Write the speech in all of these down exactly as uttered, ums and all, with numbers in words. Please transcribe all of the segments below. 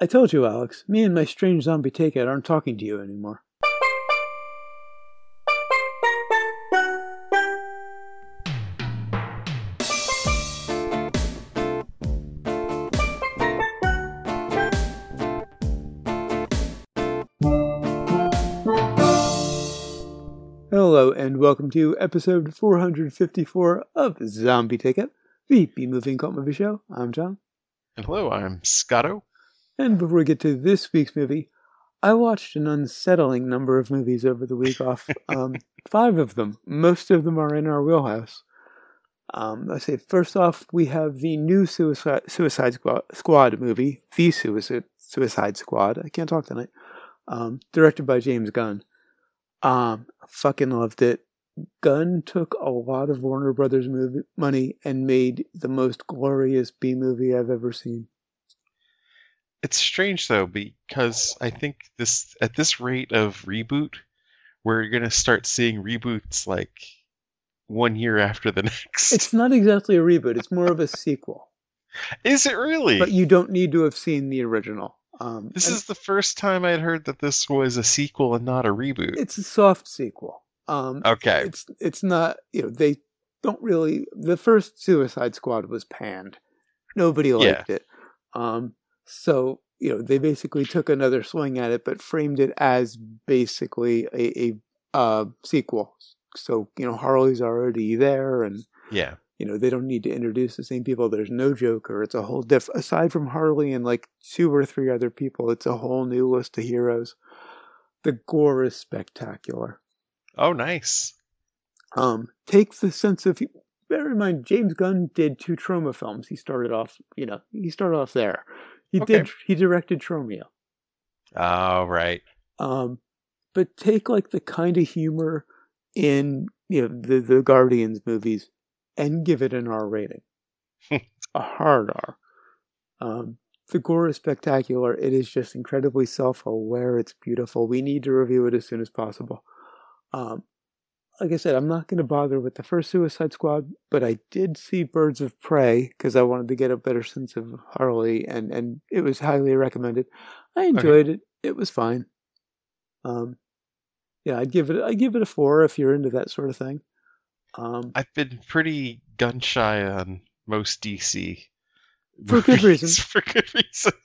I told you, Alex, me and my strange zombie take-it aren't talking to you anymore. Hello, and welcome to episode four hundred fifty-four of Zombie Take-It, the B-Movie and Cult Movie Show. I'm John. And hello, I'm Scotto. And before we get to this week's movie, I watched an unsettling number of movies over the week off. Um, five of them. Most of them are in our wheelhouse. Um, I say, first off, we have the new Suicide, Suicide Squad, Squad movie, The Suicide, Suicide Squad. I can't talk tonight. Um, directed by James Gunn. Um, fucking loved it. Gunn took a lot of Warner Brothers movie money and made the most glorious B movie I've ever seen. It's strange though, because I think this at this rate of reboot, we're gonna start seeing reboots like one year after the next. It's not exactly a reboot; it's more of a sequel. Is it really? But you don't need to have seen the original. Um, this is the first time I'd heard that this was a sequel and not a reboot. It's a soft sequel. Um, okay. It's it's not, you know, they don't really, the first Suicide Squad was panned. Nobody liked yeah. it. Um, so, you know, they basically took another swing at it, but framed it as basically a, a uh, sequel. So, you know, Harley's already there and, yeah. you know, they don't need to introduce the same people. There's no Joker. It's a whole diff, aside from Harley and like two or three other people, it's a whole new list of heroes. The gore is spectacular. Oh, nice. Um, take the sense of, bear in mind, James Gunn did two Troma films. He started off, you know, he started off there. He okay. did, he directed Tromeo. Oh, right. Um, but take like the kind of humor in, you know, the, the Guardians movies and give it an R rating. A hard R. Um, the gore is spectacular. It is just incredibly self-aware. It's beautiful. We need to review it as soon as possible. Um, like I said, I'm not going to bother with the first Suicide Squad, but I did see Birds of Prey because I wanted to get a better sense of Harley, and, and it was highly recommended. I enjoyed okay. it. It was fine. Um, yeah, I'd give it. I'd give it a four if you're into that sort of thing. Um, I've been pretty gun shy on most D C for good reason. For good reason.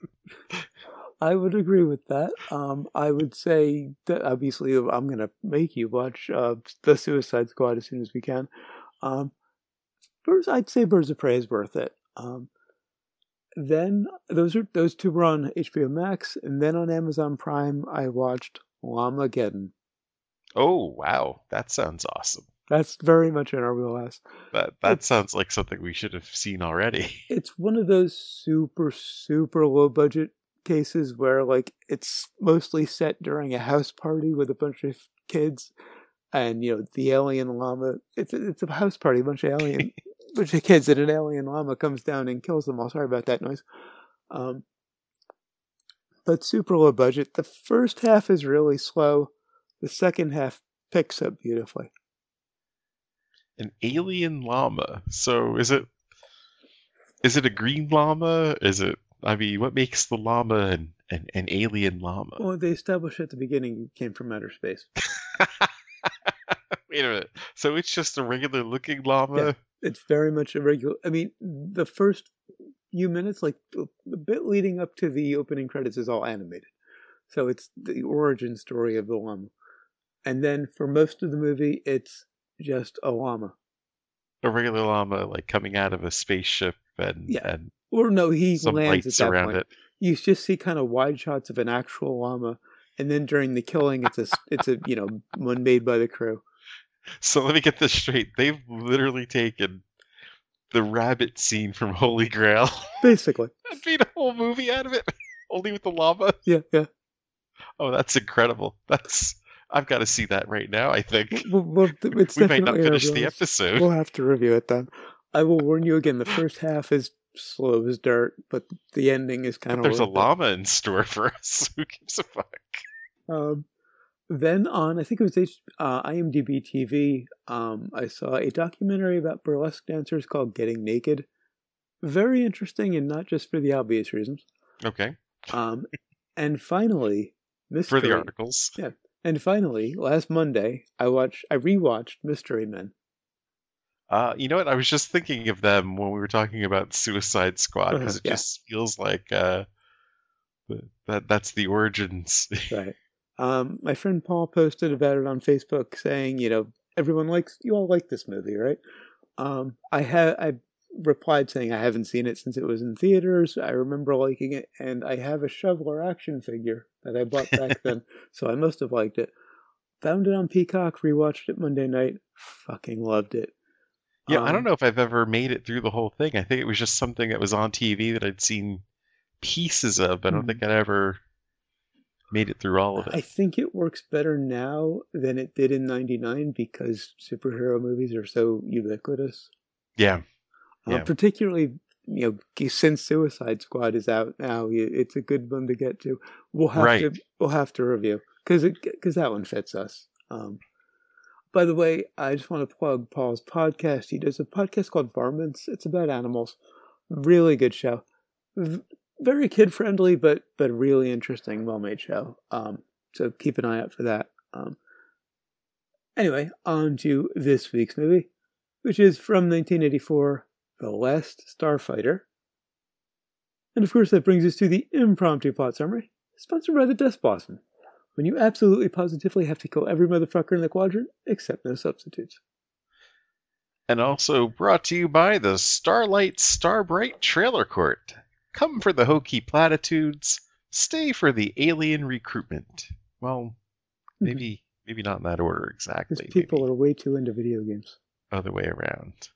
I would agree with that. Um, I would say that obviously I'm going to make you watch uh, the Suicide Squad as soon as we can. Um, Birds, I'd say Birds of Prey is worth it. Um, then those are those two were on H B O Max, and then on Amazon Prime I watched Llamageddon. Oh wow, that sounds awesome. That's very much in our wheelhouse. That that it's, sounds like something we should have seen already. It's one of those super super low budget cases where like it's mostly set during a house party with a bunch of kids, and you know the alien llama. It's a, it's a house party, a bunch of alien, bunch of kids, and an alien llama comes down and kills them all. Sorry about that noise. Um, but super low budget. The first half is really slow. The second half picks up beautifully. An alien llama. So is it? Is it a green llama? Is it? I mean, what makes the llama an, an, an alien llama? Well, they established at the beginning it came from outer space. Wait a minute. So it's just a regular looking llama? Yeah, it's very much a regular... I mean, the first few minutes, like the bit leading up to the opening credits is all animated. So it's the origin story of the llama. And then for most of the movie, it's just a llama. A regular llama, like coming out of a spaceship and... Yeah. and Or no, he some lands lights at that around point. it. You just see kind of wide shots of an actual llama, and then during the killing, it's a it's a you know one made by the crew. So let me get this straight: they've literally taken the rabbit scene from Holy Grail, basically, and made a whole movie out of it, only with the llama. Yeah, yeah. Oh, that's incredible! That's I've got to see that right now. I think well, well, it's we might not finish the episode. We'll have to review it then. I will warn you again, the first half is slow as dirt, but the ending is kind of... There's a llama in store for us. Who gives a fuck? Um, then on, I think it was H, uh, IMDb T V, um, I saw a documentary about burlesque dancers called Getting Naked. Very interesting, and not just for the obvious reasons. Okay. Um, and finally, Mystery. For the articles. Yeah. And finally, last Monday, I watched, I rewatched Mystery Men. Uh, you know what? I was just thinking of them when we were talking about Suicide Squad, because Uh-huh, it yeah. just feels like uh, that that's the origins. Right. Um, my friend Paul posted about it on Facebook saying, you know, everyone likes, you all like this movie, right? Um, I have, I replied saying I haven't seen it since it was in theaters. I remember liking it, and I have a Shoveler action figure that I bought back then, so I must have liked it. Found it on Peacock, rewatched it Monday night, fucking loved it. Yeah, um, I don't know if I've ever made it through the whole thing. I think it was just something that was on T V that I'd seen pieces of, but I don't think I'd ever made it through all of it. I think it works better now than it did in ninety-nine because superhero movies are so ubiquitous. Yeah. Uh, yeah. Particularly, you know, since Suicide Squad is out now, it's a good one to get to. We'll have right. to we'll have to review because because that one fits us. Um, by the way, I just want to plug Paul's podcast. He does a podcast called Varmints. It's about animals. Really good show. V- very kid friendly, but but really interesting, well made show. Um, so keep an eye out for that. Um, anyway, on to this week's movie, which is from nineteen eighty-four. The Last Starfighter. And of course that brings us to the impromptu plot summary, sponsored by the Death Blossom. When you absolutely positively have to kill every motherfucker in the quadrant, except no substitutes. And also brought to you by the Starlight Starbright Trailer Court. Come for the hokey platitudes, stay for the alien recruitment. Well, maybe mm-hmm. maybe not in that order exactly. Because people maybe are way too into video games. Other way around.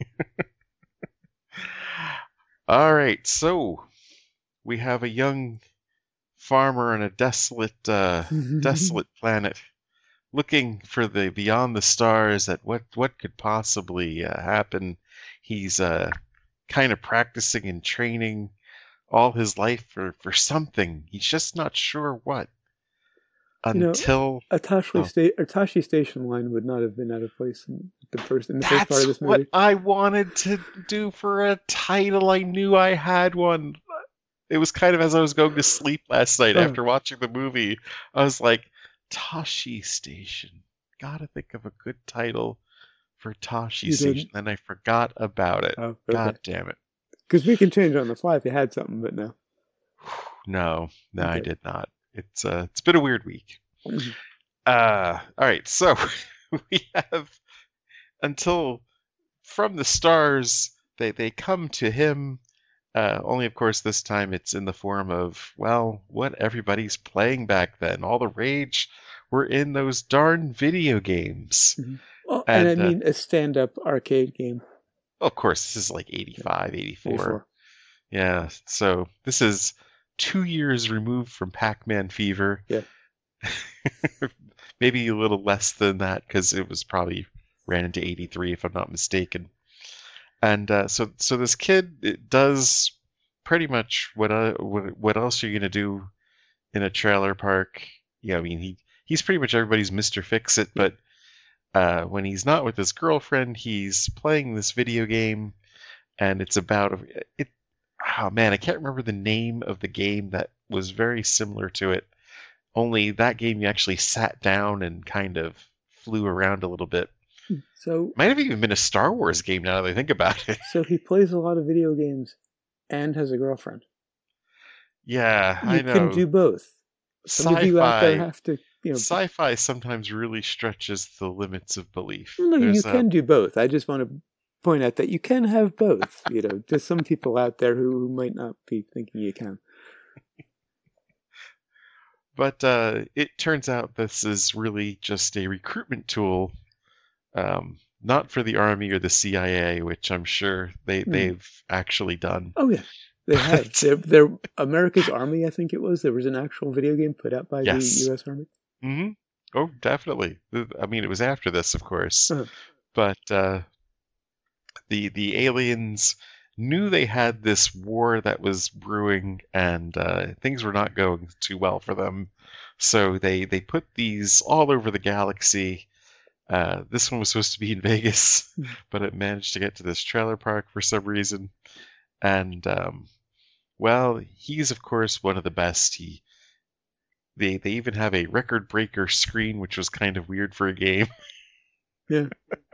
All right, so we have a young farmer on a desolate, uh, desolate planet, looking for the beyond the stars at what what could possibly uh, happen. He's uh, kind of practicing and training all his life for, for something. He's just not sure what. Until you know, Atashi, oh. Sta- Atashi Station Line would not have been out of place in the first in the That's first part of this movie. What I wanted to do for a title. I knew I had one. It was kind of as I was going to sleep last night oh. after watching the movie. I was like, Tashi Station. Gotta think of a good title for Tashi you Station. Didn't? Then I forgot about it. Oh, okay. God damn it. Because we can change it on the fly if you had something, but no. No, no, okay. I did not. It's uh, it's been a weird week. Mm-hmm. Uh, all right, so we have until from the stars they they come to him. Uh, only, of course, this time it's in the form of well, what everybody's playing back then. All the rage were in those darn video games. Mm-hmm. Well, and, and I mean uh, a stand-up arcade game. Of course, this is like eighty-five, eighty-four. eighty-four. Yeah, so this is two years removed from Pac-Man Fever. Yeah. Maybe a little less than that because it was probably ran into eighty-three if I'm not mistaken. And uh, so so this kid it does pretty much what uh, what, what else are you going to do in a trailer park? Yeah, I mean, he he's pretty much everybody's Mister Fix-It, but uh, when he's not with his girlfriend, he's playing this video game, and it's about... it. Oh man, I can't remember the name of the game that was very similar to it. Only that game you actually sat down and kind of flew around a little bit. So might have even been a Star Wars game now that I think about it. So he plays a lot of video games and has a girlfriend. Yeah, you I know. You can do both. Some sci-fi, of you out there have to, you know, sci-fi sometimes really stretches the limits of belief. No, There's you a... can do both. I just want to point out that you can have both. You know, there's some people out there who might not be thinking you can. But uh, it turns out this is really just a recruitment tool, um, not for the Army or the C I A, which I'm sure they, mm. they've actually done. Oh, yeah. They have. they're, they're America's Army, I think it was. There was an actual video game put out by yes. the U S Army. Mm-hmm. Oh, definitely. I mean, it was after this, of course. Uh-huh. But uh, the the aliens knew they had this war that was brewing, and uh, things were not going too well for them. So they, they put these all over the galaxy. Uh, this one was supposed to be in Vegas, but it managed to get to this trailer park for some reason. And um, Well, he's of course one of the best. He they they even have a record breaker screen, which was kind of weird for a game. Yeah.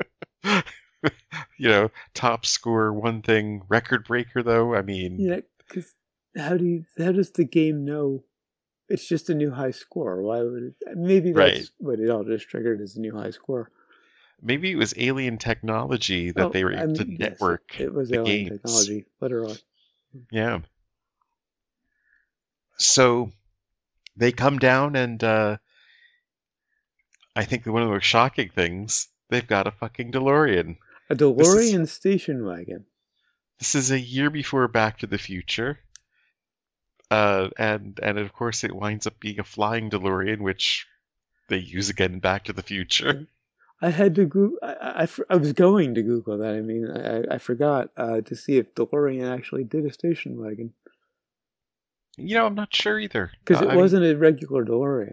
You know, top score one thing, record breaker though. I mean, yeah, because how do you, how does the game know it's just a new high score? Why would it? Maybe that's right. what it all just triggered as a new high score. Maybe it was alien technology that oh, they were able I mean, to yes, network. It, it was the alien games. technology, literally. Yeah. So they come down, and uh, I think one of the most shocking things, they've got a fucking DeLorean. A DeLorean is, station wagon. This is a year before Back to the Future. Uh, and, and of course it winds up being a flying DeLorean, which they use again in Back to the Future. I had to go. I, I, I was going to Google that. I mean, I, I forgot uh, to see if DeLorean actually did a station wagon. You know, I'm not sure either. Because it uh, wasn't mean, a regular DeLorean.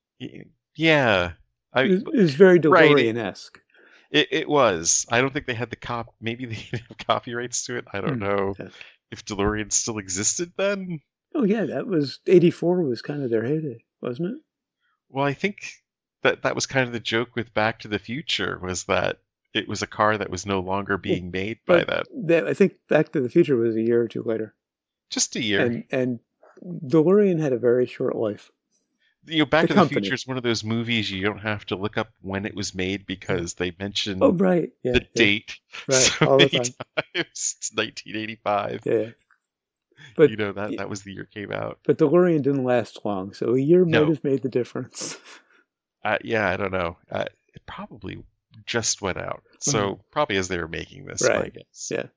Yeah. I, it, was, it was very DeLorean-esque. Right, it, it, it was. I don't think they had the cop. Maybe they didn't have copyrights to it. I don't mm, know yeah. if DeLorean still existed then. Oh, yeah. That was, eighty-four was kind of their heyday, wasn't it? Well, I think that that was kind of the joke with Back to the Future, was that it was a car that was no longer being well, made by that. that. I think Back to the Future was a year or two later. Just a year. And, and DeLorean had a very short life. You know, Back the to company. the Future is one of those movies you don't have to look up when it was made because they mention oh, right. yeah, the yeah. date right. so All many the time. times. It's nineteen eighty-five. Yeah. But, you know, that, that was the year it came out. But DeLorean didn't last long, so a year no. might have made the difference. Uh, yeah, I don't know. Uh, it probably just went out. So mm-hmm. probably as they were making this, right. I guess. Yeah.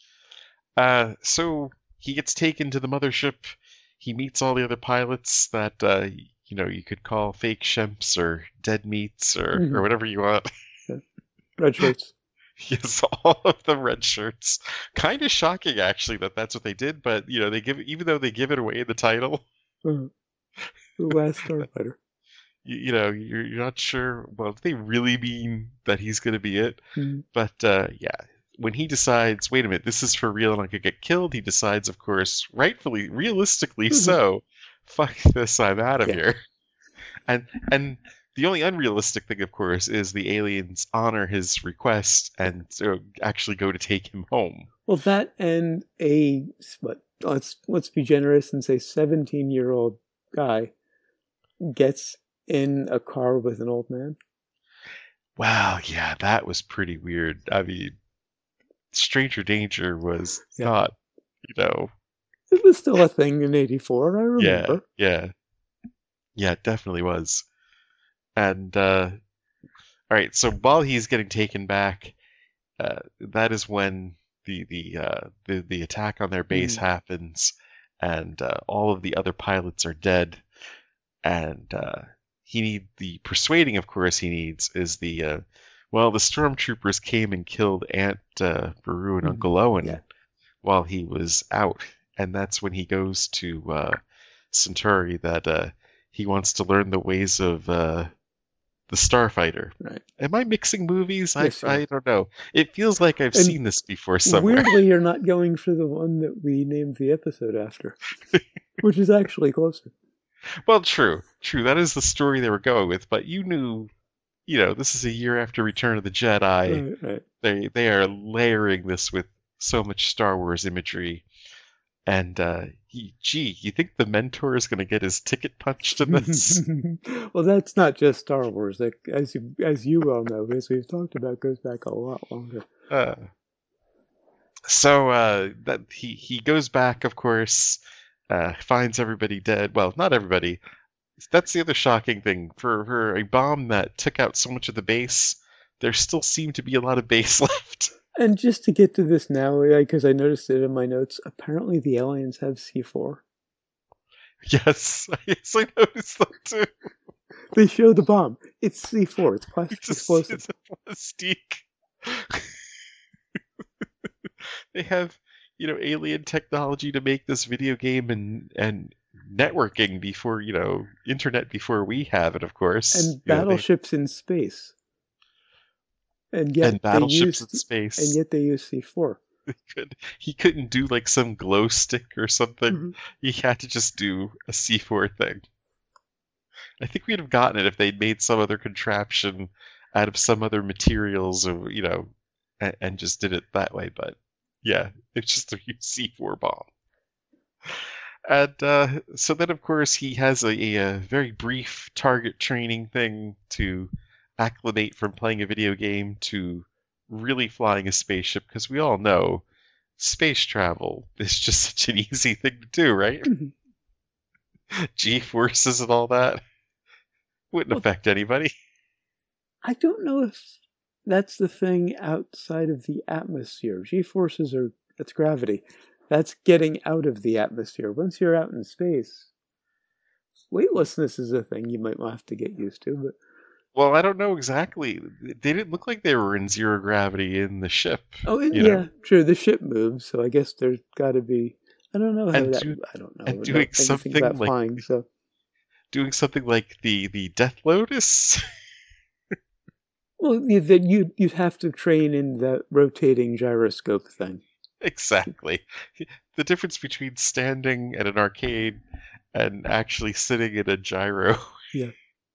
Uh, so he gets taken to the mothership. He meets all the other pilots that, uh, you know, you could call fake shemps or dead meats or, mm-hmm. or whatever you want. Yeah. Red shirts. Yes, all of the red shirts. Kind of shocking, actually, that that's what they did. But, you know, they give even though they give it away in the title. Uh-huh. The Last Starfighter. You, you know, you're, you're not sure, well, do they really mean that he's going to be it? Mm-hmm. But, uh, yeah, when he decides, wait a minute, this is for real and I could get killed, he decides, of course, rightfully, realistically mm-hmm. so, fuck this, I'm out of yeah. here. And and the only unrealistic thing, of course, is the aliens honor his request and so actually go to take him home. Well, that and a, what, let's, let's be generous and say seventeen-year-old guy gets in a car with an old man. Wow, yeah, that was pretty weird. I mean, Stranger Danger was yeah. not, you know... It was still a thing in eighty-four, I remember. Yeah, yeah. Yeah, it definitely was. And, uh... alright, so while he's getting taken back, uh, that is when the the, uh, the the attack on their base mm. happens, and uh, all of the other pilots are dead, and uh, he need the persuading, of course, he needs is the uh, well, the stormtroopers came and killed Aunt uh, Beru and mm. Uncle Owen yeah. while he was out, and that's when he goes to uh, Centauri that uh, he wants to learn the ways of uh, the Starfighter. Right. Am I mixing movies? Yes, I, I don't know. It feels like I've and seen this before somewhere. Weirdly, you're not going for the one that we named the episode after, which is actually closer. Well, true. True. That is the story they were going with, but you knew, you know, this is a year after Return of the Jedi. Right, right. They, they are layering this with so much Star Wars imagery. And, uh, he, gee, you think the Mentor is going to get his ticket punched in this? Well, that's not just Star Wars. That, as you, as you well know, as we've talked about, goes back a lot longer. Uh, so uh, that he, he goes back, of course, uh, finds everybody dead. Well, not everybody. That's the other shocking thing. For, for a bomb that took out so much of the base, there still seemed to be a lot of base left. And just to get to this now, because I noticed it in my notes, apparently the aliens have C four. Yes, yes, I noticed that too. They show the bomb. It's C four. It's plastic it's explosive. It's a plastique. They have, you know, alien technology to make this video game and and networking before, you know, internet before we have it, of course. And you battleships know, they... in space. And yet and battleships used, in space. And yet they use C four. he, could, he couldn't do like some glow stick or something. Mm-hmm. He had to just do a C four thing. I think we'd have gotten it if they'd made some other contraption out of some other materials, or you know, and, and just did it that way. But yeah, it's just a C four bomb. And uh, so then, of course, he has a, a very brief target training thing to acclimate from playing a video game to really flying a spaceship, because we all know space travel is just such an easy thing to do, right? Mm-hmm. G-forces and all that wouldn't well, affect anybody. I don't know if that's the thing outside of the atmosphere. G-forces are, that's gravity. That's getting out of the atmosphere. Once you're out in space, weightlessness is a thing you might have to get used to. But well, I don't know exactly. They didn't look like they were in zero gravity in the ship. Oh, and, yeah, know? Sure. The ship moves, so I guess there's got to be. I don't know how and that. Do, I don't know. And doing something about like flying, so doing something like the the Death Lotus. Well, that you you'd have to train in that rotating gyroscope thing. Exactly. The difference between standing at an arcade and actually sitting in a gyro. Yeah.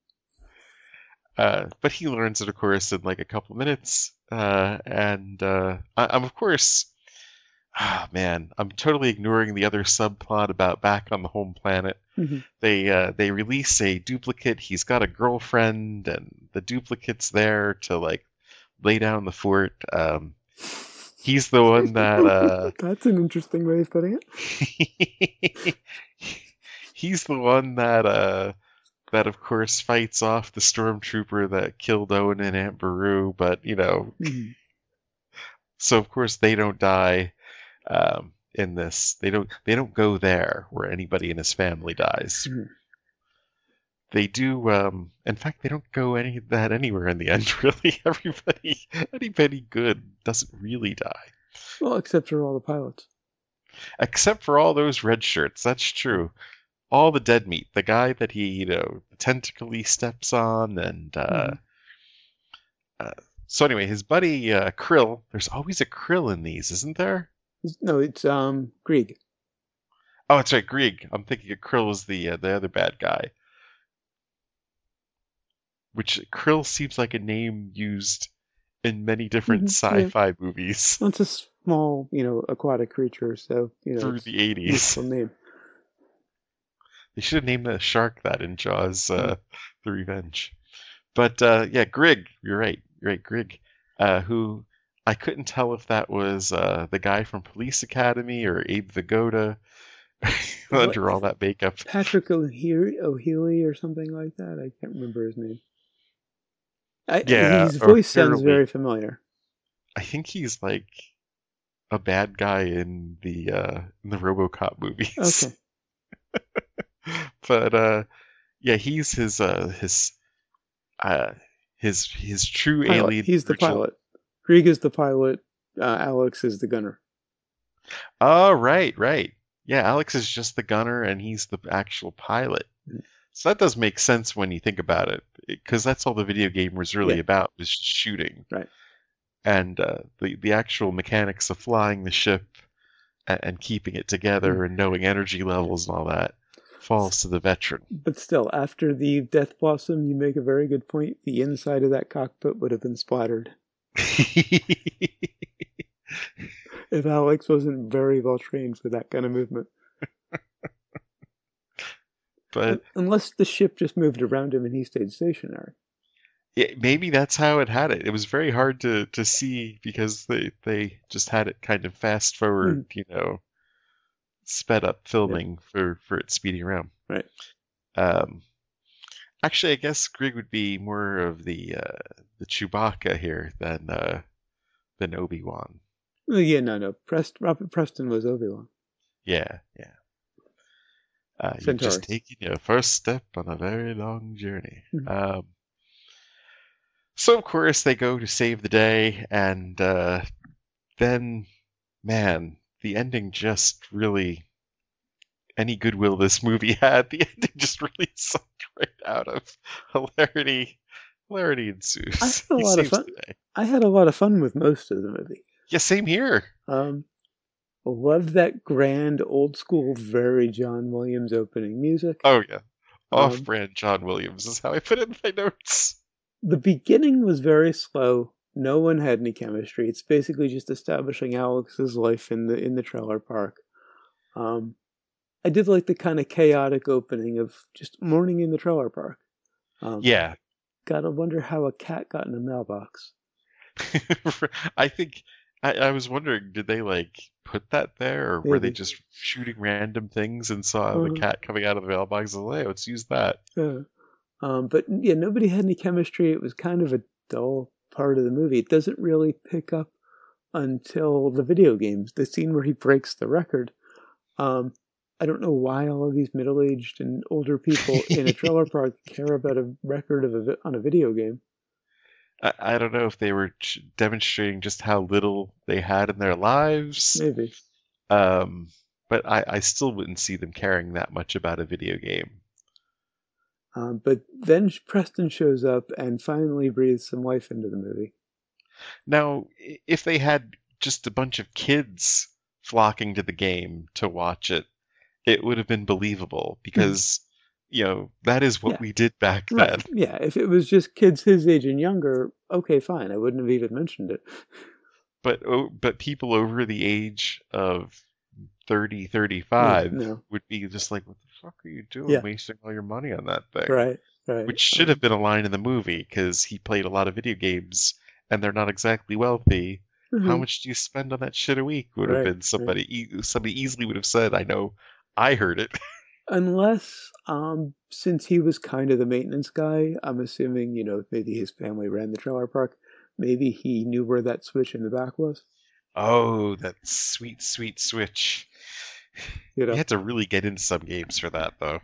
Uh, but he learns it, of course, in like a couple minutes. Uh, and uh, I, I'm, of course, ah, oh, man, I'm totally ignoring the other subplot about back on the home planet. Mm-hmm. They uh, they release a duplicate. He's got a girlfriend, and the duplicate's there to like lay down the fort. Um, He's the one that... Uh, That's an interesting way of putting it. He's the one that, uh, that of course, fights off the stormtrooper that killed Owen and Aunt Beru, but, you know... Mm-hmm. So, of course, they don't die um, in this. They don't They don't go there where anybody in his family dies. Mm-hmm. They do... Um, in fact, they don't go any that anywhere in the end, really. Everybody, anybody good doesn't really die. Well, except for all the pilots. Except for all those red shirts, that's true. All the dead meat. The guy that he, you know, tentacly steps on, and... Uh, mm-hmm. uh, so anyway, his buddy uh, Krill, there's always a Krill in these, isn't there? No, it's um Grieg. Oh, that's right, Grieg. I'm thinking Krill was the, uh, the other bad guy. Which Krill seems like a name used in many different mm-hmm, sci-fi yeah. movies. Well, it's a small, you know, aquatic creature, so you know, through the eighties. Name. They should have named the shark that in Jaws: uh, The Revenge. But uh, yeah, Grieg, you're right, you're right, Grieg, uh, who I couldn't tell if that was uh, the guy from Police Academy or Abe Vigoda under what? all that makeup. Patrick O'Healy or something like that. I can't remember his name. I, yeah, his voice sounds very familiar. I think he's like a bad guy in the uh, in the RoboCop movies. Okay. But uh, yeah, he's his uh, his uh, his his true pilot. alien. He's the virtual... pilot. Grieg is the pilot. Uh, Alex is the gunner. Oh, right, right. Yeah, Alex is just the gunner, and he's the actual pilot. Mm-hmm. So that does make sense when you think about it, because that's all the video game was really yeah. about, was shooting. Right. And uh, the, the actual mechanics of flying the ship and, and keeping it together mm. and knowing energy levels and all that falls to the veteran. But still, after the Death Blossom, you make a very good point. The inside of that cockpit would have been splattered. If Alex wasn't very well trained for that kind of movement. But unless the ship just moved around him and he stayed stationary. Yeah, maybe that's how it had it. It was very hard to, to see because they, they just had it kind of fast forward, mm. you know, sped up filming yeah. for, for it speeding around. Right. Um, actually, I guess Grieg would be more of the uh, the Chewbacca here than uh, than Obi-Wan. Well, yeah, no, no. Prest, Robert Preston was Obi-Wan. Yeah, yeah. Uh, you've just taken your first step on a very long journey. Mm-hmm. Um, so, of course, they go to save the day, and uh, then, man, the ending just really... Any goodwill this movie had, the ending just really sucked right out of hilarity. Hilarity ensues. I had a lot of fun. I had a lot of fun with most of the movie. Yeah, same here. Um, love that grand, old school, very John Williams opening music. Oh yeah, Um, off-brand John Williams is how I put it in my notes. the beginning was very slow. No one had any chemistry. It's basically just establishing Alex's life in the in the trailer park. Um, I did like the kind of chaotic opening of just morning in the trailer park. Um, Yeah. Gotta wonder how a cat got in a mailbox. I think I, I was wondering, did they like put that there, or Maybe. were they just shooting random things and saw Uh-huh. the cat coming out of the mailbox and like, hey, let's use that. Yeah. Um, but yeah, nobody had any chemistry. It was kind of a dull part of the movie. It doesn't really pick up until the video games, the scene where he breaks the record. Um, I don't know why all of these middle-aged and older people in a trailer park care about a record of a, on a video game. I, I don't know if they were ch- demonstrating just how little they had in their lives. Maybe. Um, but I, I still wouldn't see them caring that much about a video game. Um, but then Preston shows up and finally breathes some life into the movie. Now, if they had just a bunch of kids flocking to the game to watch it, it would have been believable because, you know, that is what Yeah. we did back Right. then. Yeah, if it was just kids his age and younger, okay, fine. I wouldn't have even mentioned it. But oh, but people over the age of thirty, thirty-five Yeah, no. would be just like, what the fuck are you doing Yeah. wasting all your money on that thing? Right, right. Which should Um, have been a line in the movie because he played a lot of video games and they're not exactly wealthy. mhm. How much do you spend on that shit a week? Would have Right, been somebody. E- somebody easily would have said, "I know, I heard it." Unless, um, since he was kind of the maintenance guy, I'm assuming, you know, maybe his family ran the trailer park. Maybe he knew where that switch in the back was. Oh, that sweet, sweet switch. You know. You had to really get into some games for that, though.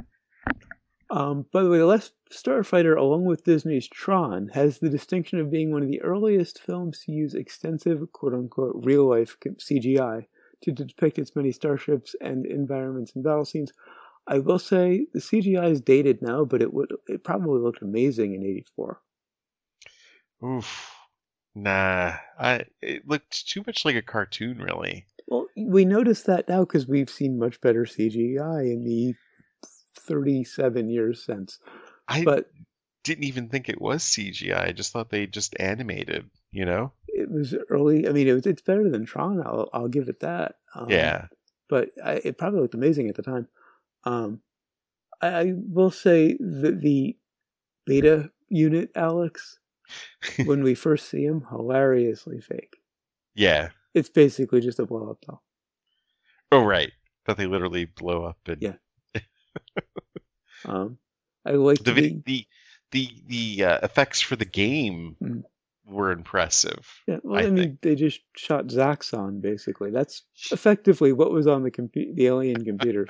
Um, by the way, The Last Starfighter, along with Disney's Tron, has the distinction of being one of the earliest films to use extensive, quote-unquote, real-life C G I to depict its many starships and environments and battle scenes. I will say the C G I is dated now, but it would it probably looked amazing in eighty-four. Oof. Nah, I it looked too much like a cartoon, really. Well, we notice that now because we've seen much better C G I in the thirty-seven years since. I But didn't even think it was C G I. I just thought they just animated, you know? it was early. I mean, it was, it's better than Tron. I'll I'll give it that. Um, Yeah. But I, it probably looked amazing at the time. Um, I, I will say that the beta unit, Alex, when we first see him, hilariously fake. Yeah. It's basically just a blow up doll. Oh, right. That they literally blow up and Yeah. Um, I like the the, vid- the the the uh, effects for the game Mm. were impressive. yeah. Well, I I, mean, they just shot Zaxxon basically. That's effectively what was on the compu- the alien computers.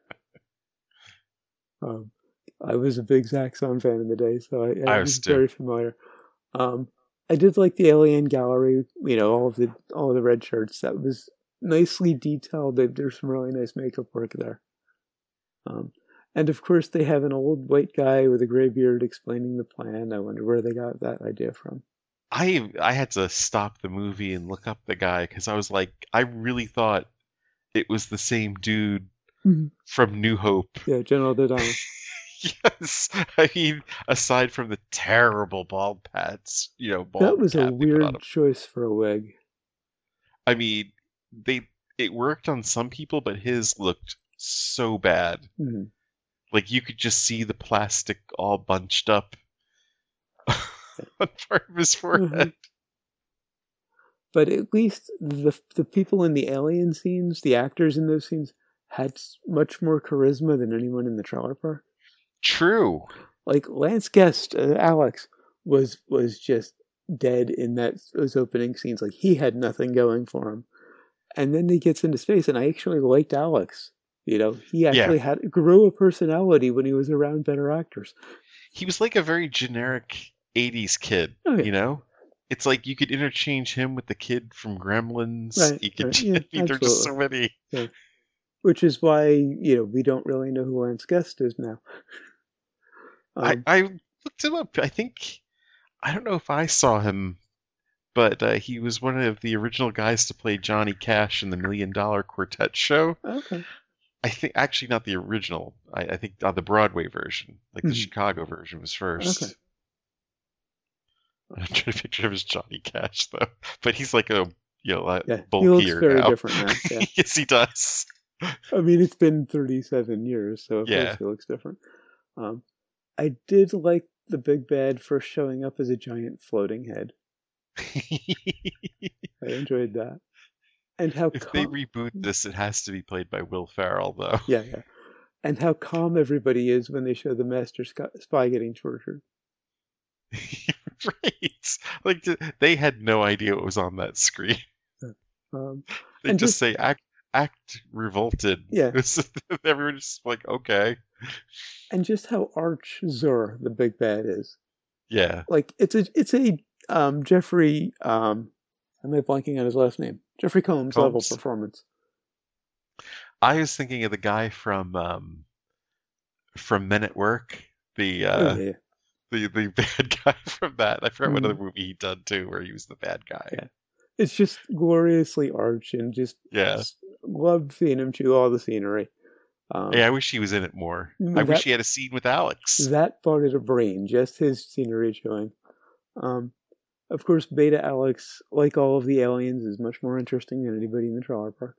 um, I was a big Zaxxon fan in the day, so I, I, I was was too. very familiar. Um, I did like the alien gallery. You know, all of the all of the red shirts. That was nicely detailed. They, there's some really nice makeup work there. Um, and of course, they have an old white guy with a gray beard explaining the plan. I wonder where they got that idea from. I I had to stop the movie and look up the guy because I was like, I really thought it was the same dude Mhm. from New Hope. Yeah, General Dodano. Yes, I mean, aside from the terrible bald pads, you know, bald That was a cap they put on weird him. choice for a wig. I mean, they it worked on some people, but his looked so bad. Mhm. Like you could just see the plastic all bunched up on part of his forehead. But at least the the people in the alien scenes, the actors in those scenes, had s- much more charisma than anyone in the trailer park. True. Like Lance Guest, uh, Alex, was was just dead in that those opening scenes. Like he had nothing going for him, and then he gets into space, and I actually liked Alex. You know, he actually had grew a personality when he was around better actors. He was like a very generic eighties kid, Oh, yeah. you know? It's like you could interchange him with the kid from Gremlins. Right, You could, right, yeah, I mean, there are just so many. Yeah. Which is why, you know, we don't really know who Lance Guest is now. I, Um, I looked him up. I think, I don't know if I saw him but uh, he was one of the original guys to play Johnny Cash in the Million Dollar Quartet show. Okay. I think actually not the original. I, I think uh, the Broadway version, like the Mhm. Chicago version, was first. Okay. I'm trying to picture him as Johnny Cash though, but he's like a you know Yeah, he bulkier looks very now. different now. Yeah. Yes, he does. I mean, it's been thirty-seven years, so of Yeah. course he looks different. Um, I did like the big bad first showing up as a giant floating head. I enjoyed that. And how If calm, they reboot this, it has to be played by Will Ferrell, though. yeah, yeah, and how calm everybody is when they show the master sc- spy getting tortured. Right. Like, th- they had no idea what was on that screen. Um, They and just, just- say, act act revolted. Yeah. Everyone's just like, okay. and just how arch Zur, the big bad, is. Yeah. Like, it's a, it's a um, Jeffrey, um, am I blanking on his last name? Jeffrey Combs, level Combs. performance. I was thinking of the guy from um, from Men at Work, the uh, Oh, yeah. the the bad guy from that. I forgot what Mhm. other movie he'd done too, where he was the bad guy. Yeah. It's just gloriously arch and just Yeah. s- loved seeing him chew all the scenery. Um, Yeah, I wish he was in it more. Mm, I wish that- he had a scene with Alex. That thought it a brain, just his scenery chewing. Um, of course, Beta Alex, like all of the aliens, is much more interesting than anybody in the trailer park.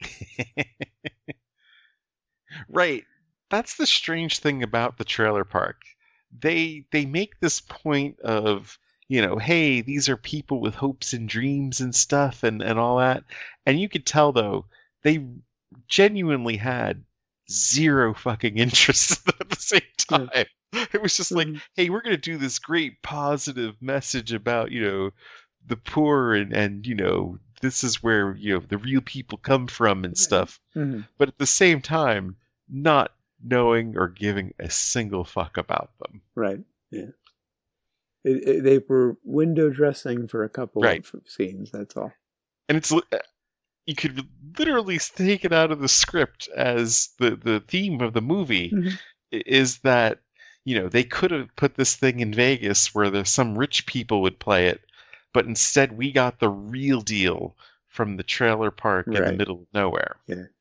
Right. That's the strange thing about the trailer park. They they make this point of, you know, hey, these are people with hopes and dreams and stuff and, and all that. And you could tell though, they genuinely had zero fucking interest at the same Yeah. time. It was just like, Mhm. hey, we're gonna do this great positive message about, you know, the poor and, and you know, this is where, you know, the real people come from and stuff. Mhm. But at the same time, not knowing or giving a single fuck about them. Right, yeah. It, it, they were window dressing for a couple Right. of scenes, that's all. And it's li- you could literally take it out of the script as the, the theme of the movie Mhm. i- is that, you know, they could have put this thing in Vegas where there's some rich people would play it, but instead we got the real deal from the trailer park in the Right. middle of nowhere.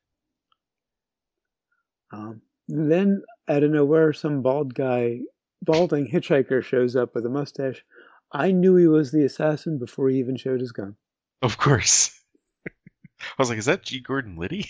Um, then, out of nowhere, some bald guy, balding hitchhiker shows up with a mustache. I knew he was the assassin before he even showed his gun. Of course. I was like, is that G. Gordon Liddy?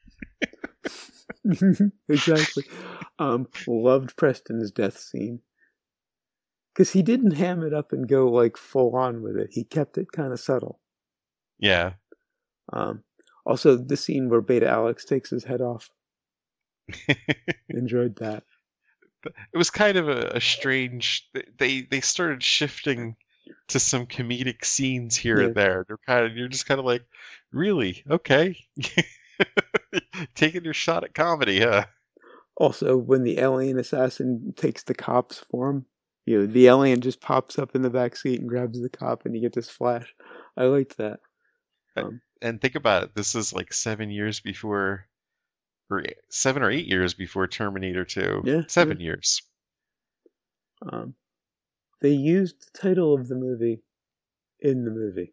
Exactly. Um, loved Preston's death scene. Because he didn't ham it up and go like full on with it. He kept it kind of subtle. Yeah. Um, also, the scene where Beta Alex takes his head off. Enjoyed that. It was kind of a, a strange. They they started shifting to some comedic scenes here Yeah. and there. They're kind of you're just kind of like, really? Okay, taking your shot at comedy, huh? Also, when the alien assassin takes the cop's form, you know, the alien just pops up in the back seat and grabs the cop, and you get this flash. I liked that. Um, And think about it. This is like seven years before, or eight- seven or eight years before Terminator two. Yeah, seven years. um, they used the title of the movie in the movie,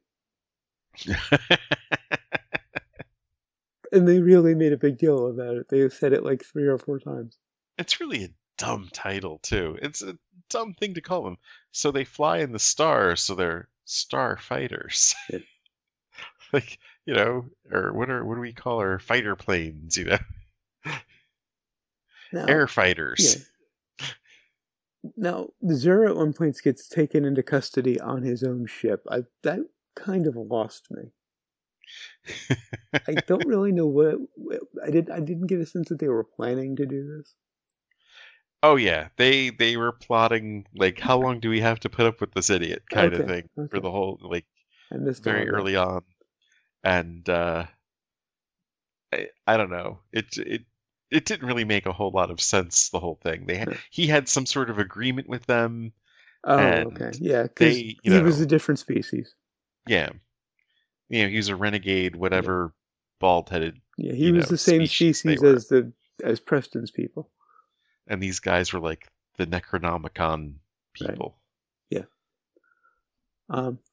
and they really made a big deal about it. They said it like three or four times. It's really a dumb title too. It's a dumb thing to call them. So they fly in the stars, so they're star fighters. Yeah. Like, you know, or what are what do we call our fighter planes? You know, Now, air fighters. yeah. Now, Zero at one point gets taken into custody on his own ship. I that kind of lost me. I don't really know what I did. I didn't get a sense that they were planning to do this. Oh yeah, they they were plotting like how long do we have to put up with this idiot kind of Okay, thing for okay. the whole like I missed all very of that. early on, and uh, I I don't know it it it didn't really make a whole lot of sense the whole thing. They had, No. he had some sort of agreement with them. Oh, and okay, yeah, because they, he you was know- a different species. Yeah, you know he was a renegade, whatever, bald headed, Yeah, he you was know, the same species they species were. as the as Preston's people. and these guys were like the Necronomicon people. Um,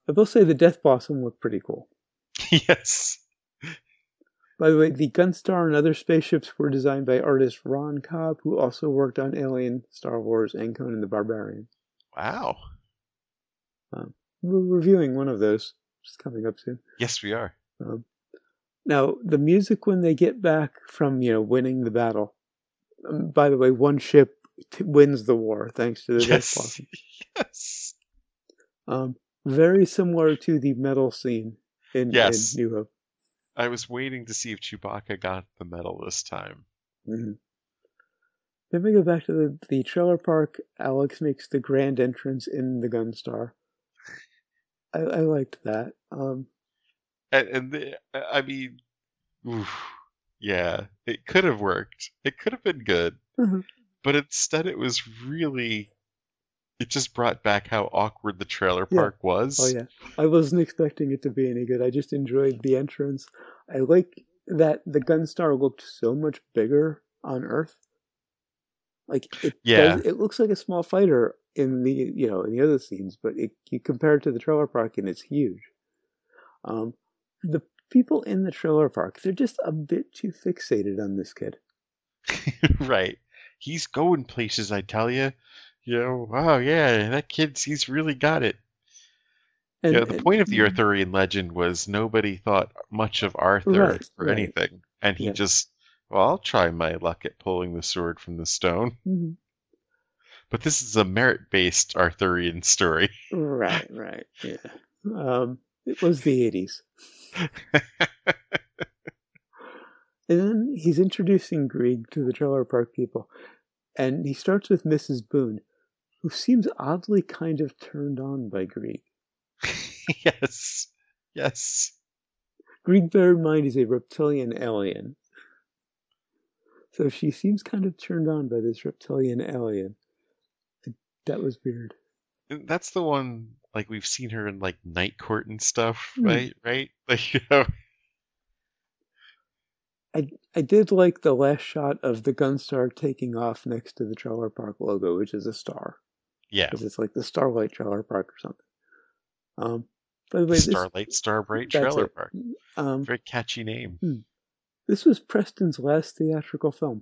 I will say the Death Blossom looked pretty cool. Yes. By the way, the Gunstar and other spaceships were designed by artist Ron Cobb, who also worked on Alien, Star Wars, and Conan the Barbarian. Wow. Um, we're reviewing one of those, which is coming up soon. Yes, we are. Um, now, the music when they get back from, you know, winning the battle. Um, by the way, one ship t- wins the war thanks to the Yes. Death Blossom. Yes. Um, very similar to the medal scene in, Yes. in New Hope. I was waiting to see if Chewbacca got the medal this time. Mm-hmm. Then we go back to the, the trailer park. Alex makes the grand entrance in the Gunstar. I, I liked that. Um, And, and the, I mean, oof, yeah, it could have worked. It could have been good. uh-huh. But instead it was really, it just brought back how awkward the trailer Yeah. park was. Oh yeah, I wasn't expecting it to be any good. I just enjoyed the entrance. I like that the Gunstar looked so much bigger on Earth. Like it, Yeah. does, it looks like a small fighter in the you know in the other scenes, but it, you compare it to the trailer park and it's huge. Um, the people in the trailer park, they're just a bit too fixated on this kid. Right. He's going places, I tell you. You know, oh yeah, that kid's, he's really got it. And, Yeah, the and- point of the Arthurian legend was nobody thought much of Arthur Right, or right. anything. And he Yeah. just, well, I'll try my luck at pulling the sword from the stone. Mhm. But this is a merit-based Arthurian story. Right, right, yeah. Um, it was the eighties. And then he's introducing Grieg to the trailer park people. And he starts with Missus Boone, who seems oddly kind of turned on by Grieg. Yes. Yes. Grieg, bear in mind, is a reptilian alien. So she seems kind of turned on by this reptilian alien. And that was weird. That's the one, like, we've seen her in, like, Night Court and stuff, Hmm. right? Right? Like, you know, I I did like the last shot of the Gunstar taking off next to the trailer park logo, which is a star. yeah. Because it's like the Starlight Trailer Park or something. Um, by the way, this, Starlight Starbright that's Trailer it. Park. um, Very catchy name. this was Preston's last theatrical film,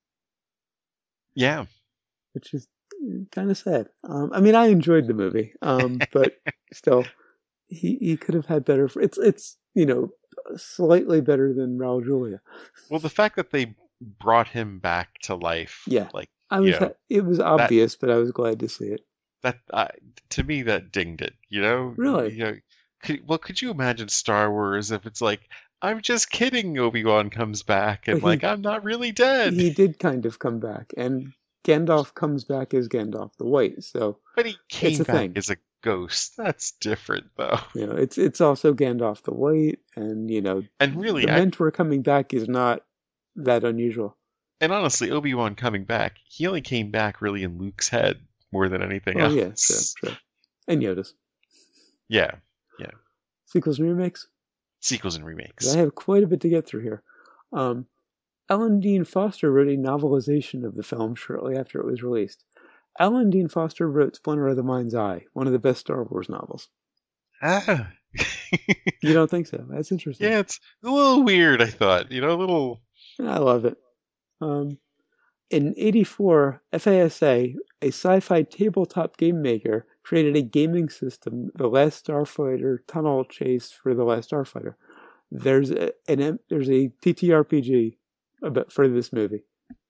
Yeah. which is kind of sad. Um, I mean, I enjoyed the movie, um, but still, he, he could have had better. It's it's you know slightly better than Raul Julia. Well, the fact that they brought him back to life, Yeah. like I was Yeah. it was obvious, but I was glad to see it. that, uh, to me, that dinged it. You know, Really? You know, could, well, could you imagine Star Wars if it's like, I'm just kidding, Obi-Wan comes back, and But he- like, I'm not really dead, He did kind of come back, and Gandalf comes back as Gandalf the White. So but he came a back thing. as a ghost. That's different, though. you know, it's it's also Gandalf the White, and you know, And really, the I, Mentor coming back is not that unusual. and honestly, Obi-Wan coming back, he only came back really in Luke's head more than anything Oh else. yeah, sure, sure. And Yoda's Yeah. sequels and remakes. Sequels and 'Cause remakes. I have quite a bit to get through here. Um, Alan Dean Foster wrote a novelization of the film shortly after it was released. Alan Dean Foster wrote Splinter of the Mind's Eye, one of the best Star Wars novels. Ah. You don't think so? That's interesting. Yeah, it's a little weird, I thought. You know, a little. I love it. Um, in eighty-four, F A S A, a sci-fi tabletop game maker, created a gaming system, The Last Starfighter Tunnel Chase for The Last Starfighter. There's a, an M- there's a T T R P G about, for this movie.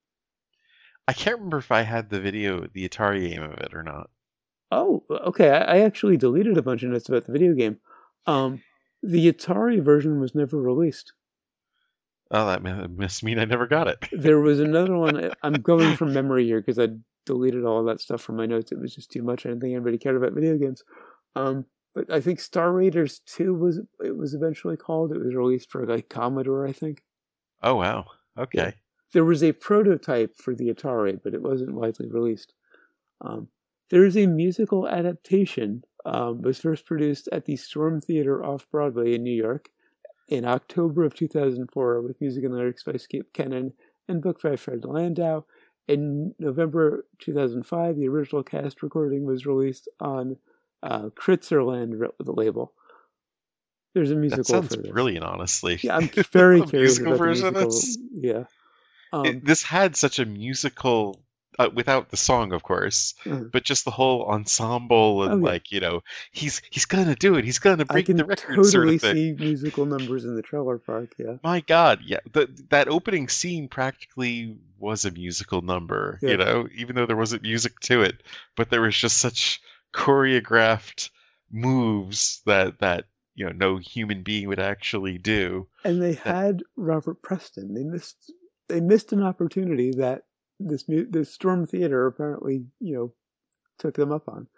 I can't remember if I had the video, the Atari game of it or not. Oh, okay. I, I actually deleted a bunch of notes about the video game. Um, the Atari version was never released. Oh, that ma- must mean I never got it. There was another one. I'm going from memory here because I deleted all that stuff from my notes. It was just too much. I didn't think anybody cared about video games. Um, but I think Star Raiders two was it was eventually called. It was released for like Commodore, I think. Oh, wow. Okay. There was a prototype for the Atari, but it wasn't widely released. Um, there is a musical adaptation. Um, was first produced at the Storm Theater off Broadway in New York in October of two thousand four with music and lyrics by Skip Kennan and book by Fred Landau. In November two thousand five, the original cast recording was released on Uh, Kritzerland wrote the label. There's a musical That sounds for this. brilliant, honestly. Yeah, I'm very A curious musical about the version of musical. this? Yeah. Um, It, this had such a musical, uh, without the song, of course, uh, but just the whole ensemble and Oh, yeah. like you know, he's he's gonna do it. He's gonna I break can the record, totally sort of thing. see musical numbers in the trailer park. Yeah. My God, yeah, the, that opening scene practically was a musical number. Yeah. You know, even though there wasn't music to it, but there was just such choreographed moves that that you know no human being would actually do. And they That- had Robert Preston. They missed. They missed an opportunity that this mu- this Storm Theater apparently, you know, took them up on.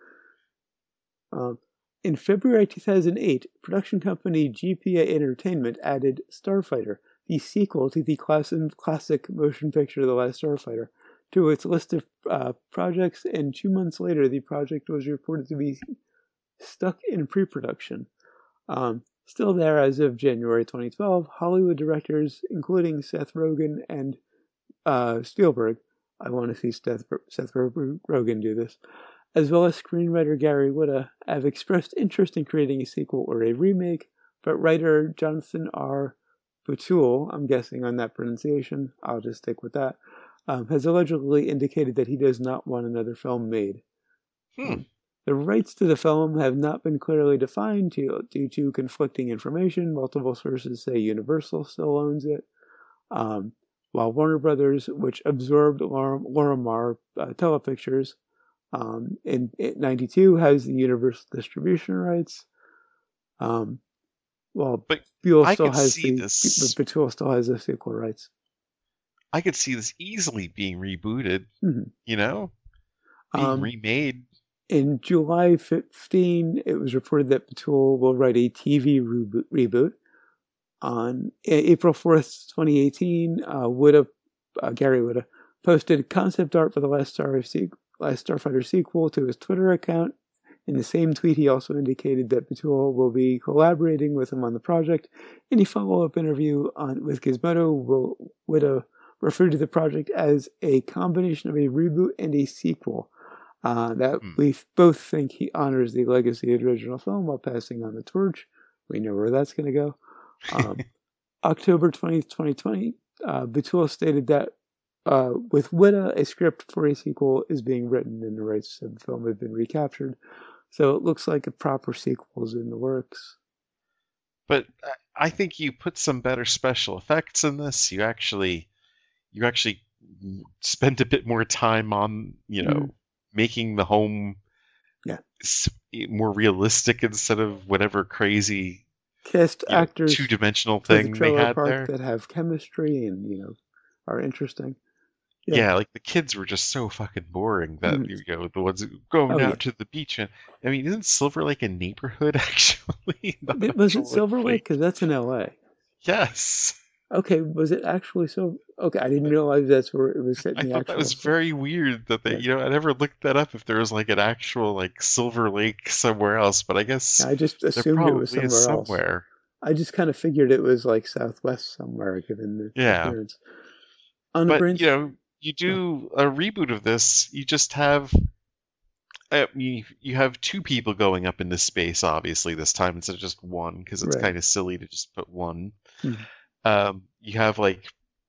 Um, in February two thousand eight, production company G P A Entertainment added Starfighter, the sequel to the class- classic motion picture The Last Starfighter, to its list of uh, projects, and two months later, the project was reported to be stuck in pre-production. Um, still there as of January twenty twelve, Hollywood directors, including Seth Rogen and uh, Spielberg, I want to see Seth, Seth Rogen do this, as well as screenwriter Gary Whitta, have expressed interest in creating a sequel or a remake, but writer Jonathan R. Butul, I'm guessing on that pronunciation, I'll just stick with that, um, has allegedly indicated that he does not want another film made. Hmm. Um, the rights to the film have not been clearly defined due, due to conflicting information. Multiple sources say Universal still owns it, um, while Warner Brothers, which absorbed Lorimar uh, Telepictures um, in ninety-two, has the Universal distribution rights. Um, well, But Buell I still could has see the this- Buell still has the sequel rights. I could see this easily being rebooted. Mhm. You know, being Um, remade. In July fifteenth, it was reported that Butul will write a T V reboot. reboot. On April fourth, twenty eighteen, uh, Whitta, uh, Gary Whitta posted concept art for the Last, Star Last Starfighter sequel to his Twitter account. In the same tweet, he also indicated that Butul will be collaborating with him on the project. In a follow-up interview on with Gizmodo, will Whitta referred to the project as a combination of a reboot and a sequel. Uh, that Hmm. we both think he honors the legacy of the original film while passing on the torch. We know where that's going to go. Um, October twentieth, twenty twenty, uh, Butul stated that uh, with Whitta, a script for a sequel is being written and the rights of the film have been recaptured. So it looks like a proper sequel is in the works. But I think you put some better special effects in this. You actually, you actually spend a bit more time on, you know, Mhm. making the home Yeah. s- more realistic instead of whatever crazy Cast you know, actors two-dimensional for the thing they trailer had park there. that have chemistry and, you know, are interesting. Yeah. Yeah. like the kids were just so fucking boring that Mhm. you know the ones who going Oh, out yeah. to the beach. And I mean, isn't Silver Lake a neighborhood actually? Not It- Was it actual Silver Lake? Because that's in L A. Yes. Okay, was it actually so? Okay, I didn't realize that's where it was set I in the thought actual. that was very weird that they, Yeah. you know, I never looked that up if there was like an actual like Silver Lake somewhere else, but I guess I just there assumed it probably was is somewhere else. somewhere. I just kind of figured it was like Southwest somewhere, given the Yeah. appearance. On the But brains, you know, you do a reboot of this, you just have uh, you you have two people going up into space. Obviously, this time instead of just one, because it's Right. kind of silly to just put one. Mhm. Um, you have like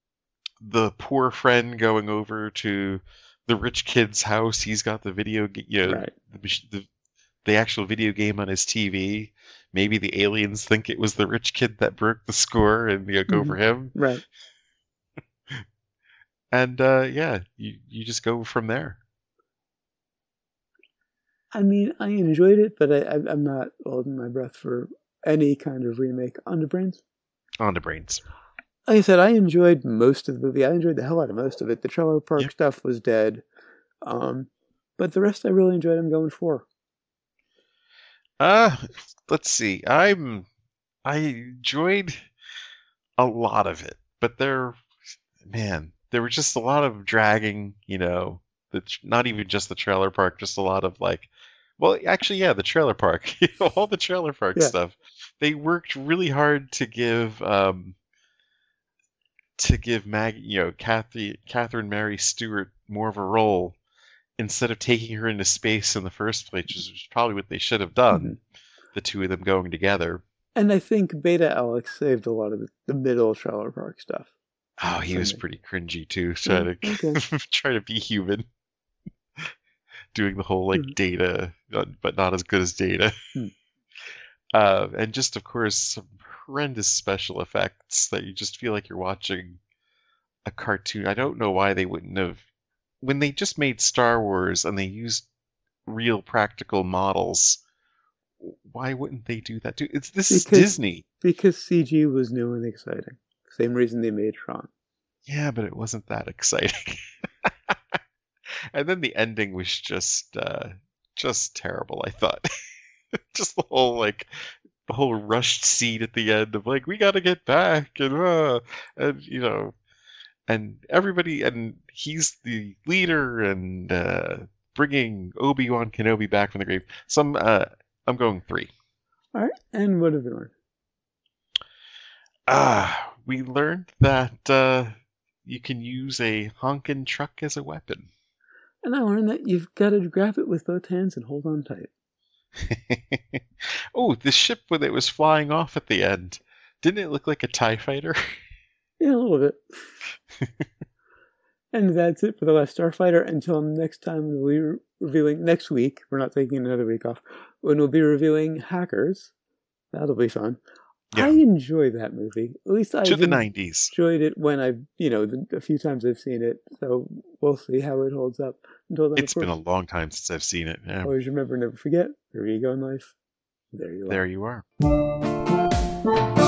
the poor friend going over to the rich kid's house. He's got the video, g- you know, right? the, mach- the the actual video game on his T V. Maybe the aliens think it was the rich kid that broke the score and you know, go Mhm. for him. Right. And uh, yeah, you you just go from there. I mean, I enjoyed it, but I, I, I'm not holding my breath for any kind of remake. On the brains. On to brains. Like I said, I enjoyed most of the movie. I enjoyed the hell out of most of it. The trailer park Yep. stuff was dead, um, but the rest I really enjoyed. I'm going for. Uh, let's see. I'm I enjoyed a lot of it, but there, man, there were just a lot of dragging. You know, the not even just the trailer park, just a lot of like, well, actually, yeah, the trailer park, all the trailer park Yeah. stuff. They worked really hard to give um to give Maggie, you know, Kathy, Catherine Mary Stewart more of a role, instead of taking her into space in the first place, which is probably what they should have done, mm-hmm. the two of them going together. And I think Beta Alex saved a lot of the, the middle Trailer Park stuff. Oh, he was me. pretty cringy too, trying to okay. try to be human. Doing the whole like mm. Data, but not as good as Data. Mm. Uh, and just of course some horrendous special effects that you just feel like you're watching a cartoon. I don't know why they wouldn't have, when they just made Star Wars and they used real practical models. Why wouldn't they do that too? It's this because, is Disney. Because C G was new and exciting. Same reason they made Tron. Yeah, but it wasn't that exciting. And then the ending was just uh, just terrible, I thought. Just the whole like the whole rushed scene at the end of like, we gotta get back and uh and you know and everybody, and he's the leader and uh, bringing Obi-Wan Kenobi back from the grave. Some uh, I'm going three. All right, and what have we learned? Ah, we learned that uh, you can use a honkin' truck as a weapon. And I learned that you've got to grab it with both hands and hold on tight. Oh, the ship when it was flying off at the end, didn't it look like a TIE fighter? Yeah, a little bit. And that's it for The Last Starfighter. Until next time, we'll be re- reviewing next week. We're not taking another week off. When we'll be reviewing Hackers. That'll be fun. Yeah. I enjoy that movie. At least I to the nineties. Enjoyed it when I, you know, the, a few times I've seen it. So we'll see how it holds up. Until then, it's been a long time since I've seen it. Yeah. Always remember, never forget. Wherever you go in life, there you are. There you are.